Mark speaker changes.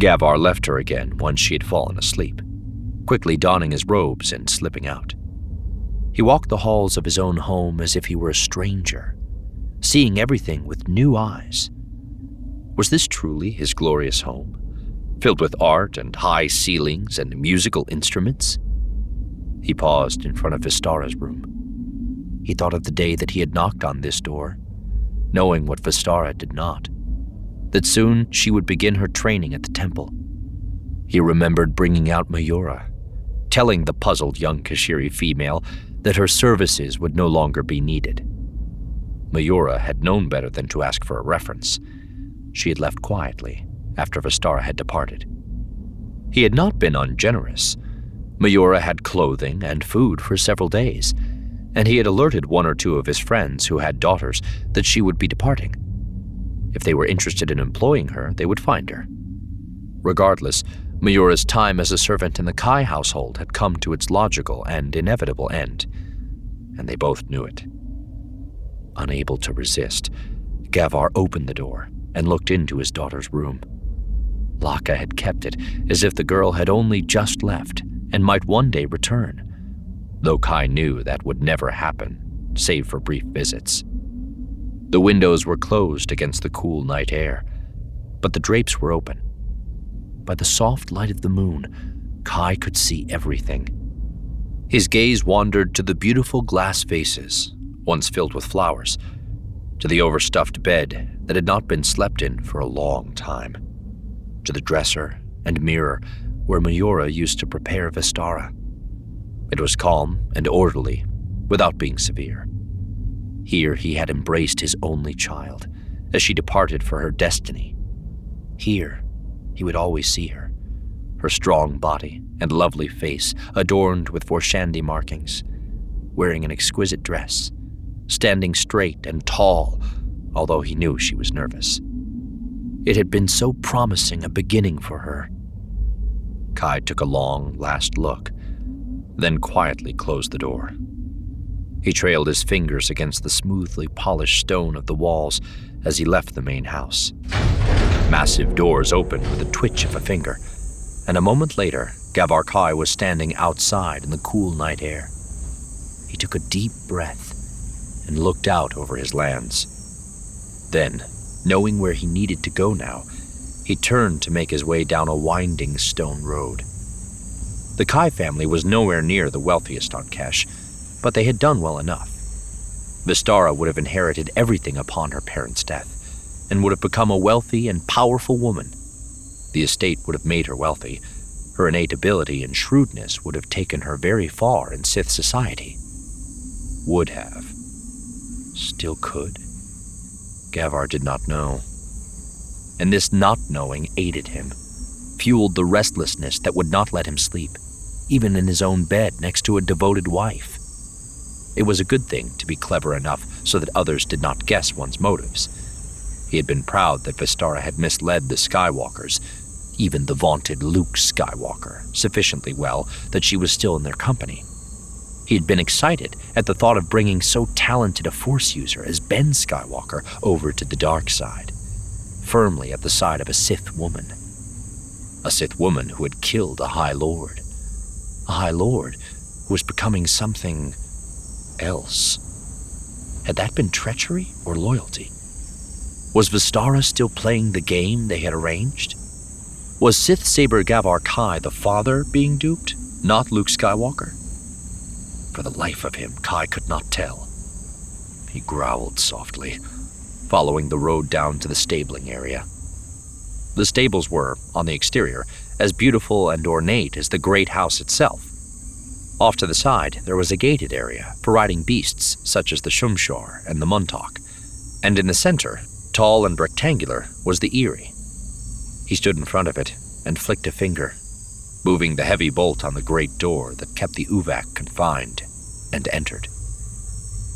Speaker 1: Gavar left her again once she had fallen asleep, quickly donning his robes and slipping out. He walked the halls of his own home as if he were a stranger, seeing everything with new eyes. Was this truly his glorious home, filled with art and high ceilings and musical instruments? He paused in front of Vistara's room. He thought of the day that he had knocked on this door, knowing what Vistara did not, that soon she would begin her training at the temple. He remembered bringing out Mayura, telling the puzzled young Kashiri female that her services would no longer be needed. Mayura had known better than to ask for a reference. She had left quietly after Vistara had departed. He had not been ungenerous. Mayura had clothing and food for several days, and he had alerted one or two of his friends who had daughters that she would be departing. If they were interested in employing her, they would find her. Regardless, Mayura's time as a servant in the Kai household had come to its logical and inevitable end, and they both knew it. Unable to resist, Gavar opened the door and looked into his daughter's room. Laka had kept it as if the girl had only just left and might one day return, though Kai knew that would never happen, save for brief visits. The windows were closed against the cool night air, but the drapes were open. By the soft light of the moon, Kai could see everything. His gaze wandered to the beautiful glass vases, once filled with flowers, to the overstuffed bed that had not been slept in for a long time, to the dresser and mirror where Mayura used to prepare Vistara. It was calm and orderly, without being severe. Here he had embraced his only child as she departed for her destiny. Here he would always see her, her strong body and lovely face adorned with Vorshandi markings, wearing an exquisite dress, standing straight and tall, although he knew she was nervous. It had been so promising a beginning for her. Kai took a long, last look, then quietly closed the door. He trailed his fingers against the smoothly polished stone of the walls as he left the main house. Massive doors opened with a twitch of a finger, and a moment later, Gavar Kai was standing outside in the cool night air. He took a deep breath and looked out over his lands. Then, knowing where he needed to go now, he turned to make his way down a winding stone road. The Kai family was nowhere near the wealthiest on Kesh, but they had done well enough. Vistara would have inherited everything upon her parents' death, and would have become a wealthy and powerful woman. The estate would have made her wealthy. Her innate ability and shrewdness would have taken her very far in Sith society. Would have. Still could. Gavar did not know. And this not knowing aided him, fueled the restlessness that would not let him sleep, even in his own bed next to a devoted wife. It was a good thing to be clever enough so that others did not guess one's motives. He had been proud that Vistara had misled the Skywalkers, even the vaunted Luke Skywalker, sufficiently well that she was still in their company. He had been excited at the thought of bringing so talented a Force user as Ben Skywalker over to the dark side, firmly at the side of a Sith woman. A Sith woman who had killed a High Lord. A High Lord who was becoming something else. Had that been treachery or loyalty? Was Vistara still playing the game they had arranged? Was Sith Saber Gavar Kai the father being duped, not Luke Skywalker? For the life of him, Kai could not tell. He growled softly, following the road down to the stabling area. The stables were, on the exterior, as beautiful and ornate as the great house itself. Off to the side, there was a gated area for riding beasts such as the Shumshar and the Muntak, and in the center, tall and rectangular, was the Eyrie. He stood in front of it and flicked a finger, moving the heavy bolt on the great door that kept the Uvak confined, and entered.